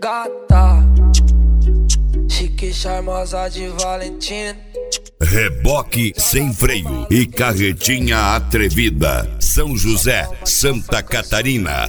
Gata, chique, charmosa de Valentina. Reboque sem freio e carretinha atrevida. São José, Santa Catarina.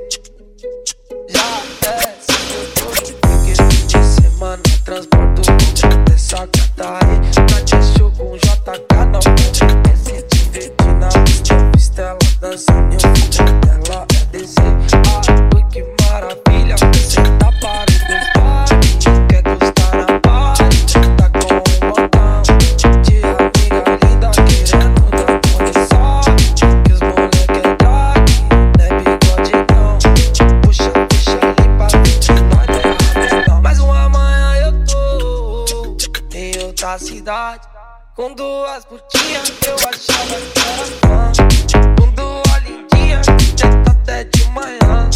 Já desce que fim de semana transporto dessa gata aí. Na Tchau com JK não pode se divertir na pista. Eu visto ela dançando e o vídeo dela é descer. Ui, que maravilha, você tá parado. Quer gostar na party, tá com um montão de amiga linda querendo dar condição. Que os moleque é drag, não é bigode não. Puxa ali pra ver que nós é rapidão. Mais uma manhã eu tô em outra cidade, com duas putinhas que eu achava que era fã. Com duas lindinhas que tenta até de manhã.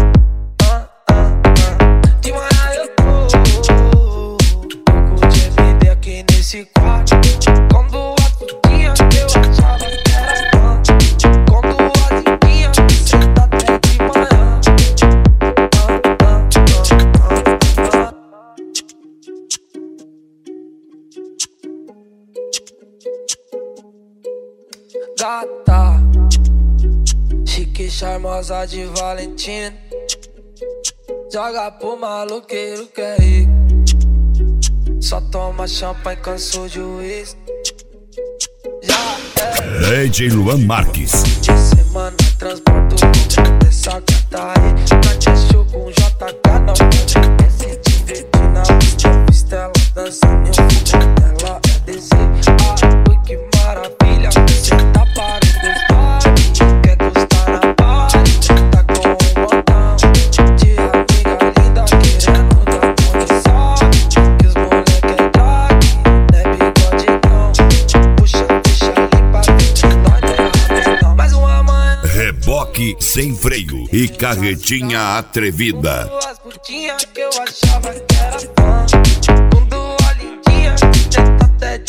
De manhã eu tô de MD aqui nesse quarto, com duas putinhas que eu achava que era fã. Com duas lindinhas que tenta até de manhã. Gata, chique, charmosa de Valentina. Joga pro maloqueiro que é rico, só toma champanhe, cansou de uísque. Já é DJ Luan Marques. de semana transporto dessa gata aí. Na Tchau com JK não pode se divertir na pista. Eu visto ela dançando e o vídeo dela é descer. Ui, que maravilha, você tá parando. Quer gostar na party, tá com um montão de amiga linda querendo dar condição. Que os moleque é drag, não é bigode não. Puxa ali pra ver que nós é rapidão. Mais uma manhã Reboque sem freio e carretinha atrevida. duas putinhas que eu achava que era fã. Com duas lindinhas que tenta até de